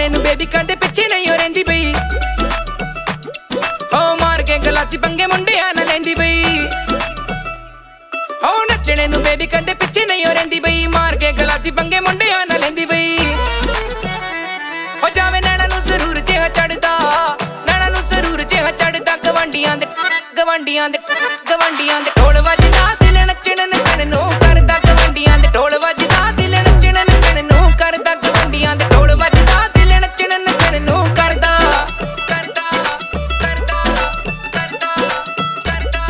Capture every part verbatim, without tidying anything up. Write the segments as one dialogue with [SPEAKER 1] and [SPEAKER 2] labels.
[SPEAKER 1] नचने नू बेबी कहते पिछे नहीं हो रहिंदी पई ओ मार के गलासी पंगे मुंडियां ना लैंदी पई ओ नचने नू बेबी कहते पिछे नहीं हो रहिंदी पई मार के गलासी पंगे मुंडियां ना लैंदी पई हो जावे नैना नू जरूर जिहा चढ़दा नैना नू जरूर जिहा चढ़दा गवांडियां दे गवांडियां दे गवांडियां दे ढोल वजदा दिल नचण नचण नू करदा गवांडियां दे ढोल वजदा दिल नचण नचण नू करदा गवांडियां दे ढोल वजदा दिल नचण नचण नू करदा करदा करदा करदा करदा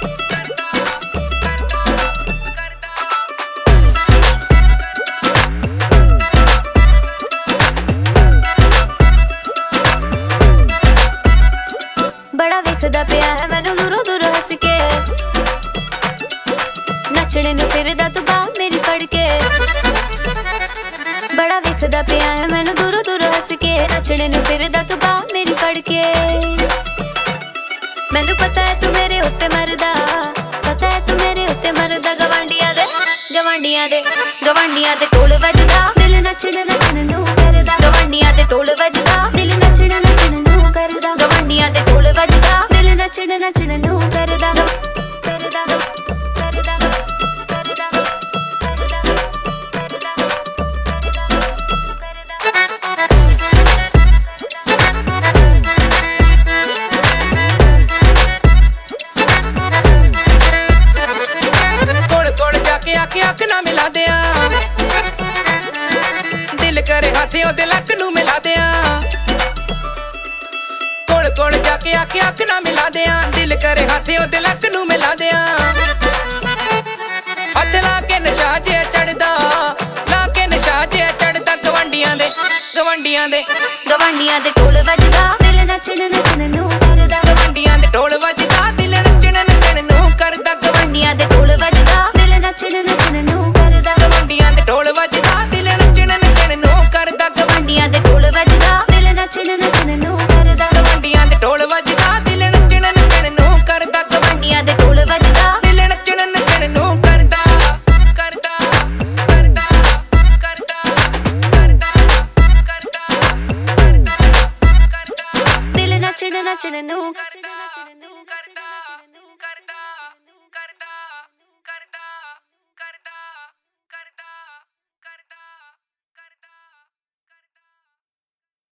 [SPEAKER 2] बड़ा वेखदा पिया है मैनू दूरों दूरों हस के नचने नू फिरदा तू बाह मेरी फड़ के बड़ा वेखदा पिया है मैनू दूरों दूरों हस के नचने नू फिरदा तू बाह मेरी फड़ के मैनू पता है तू मेरे उत्ते मरदा पता है तू मेरे उत्ते मरदा गवांडियां दे गवांडियां दे गवांडियां दे ढोल वजदा दिल नचण नचण नू करदा गवांडियां दे ढोल वजदा दिल नचण नचण नू करदा गवांडियां दे ढोल वजदा दिल नचण नचण नू करदा करदा करदा करदा
[SPEAKER 1] कोल कोल जाके आके अख ना मिला दिया दिल करे हाथे ओदे लक नू मिला दिया कोल कोल जाके आके अख ना मिला दिया दिल करे हाथे ओदे लक नू मिला दिया हथ ला के नशा जे चढ़दा ला के नशा जे चढ़दा गवांडियां दे गवांडियां दे
[SPEAKER 2] गवांडियां दे ढोल वजदा दिल नचण नचण नू करदा
[SPEAKER 1] गवांडियां दे ढोल वजदा दिल नचण नचण नू करदा
[SPEAKER 2] गवांडियां दे ढोल वजदा दिल नचण नचण नू करदा
[SPEAKER 1] गवांडियां दे ढोल वजदा दिल नचण नचण नू करदा
[SPEAKER 2] गवांडियां दे ढोल वजदा दिल नचण नचण नू करदा
[SPEAKER 1] गवांडियां दे ढोल वजदा दिल नचण नचण नू करदा
[SPEAKER 2] गवांडियां दे ढोल वजदा
[SPEAKER 1] दिल नचण नचण नू करदा करदा करदा करदा करदा करदा करदा
[SPEAKER 2] दिल नचण नचण नू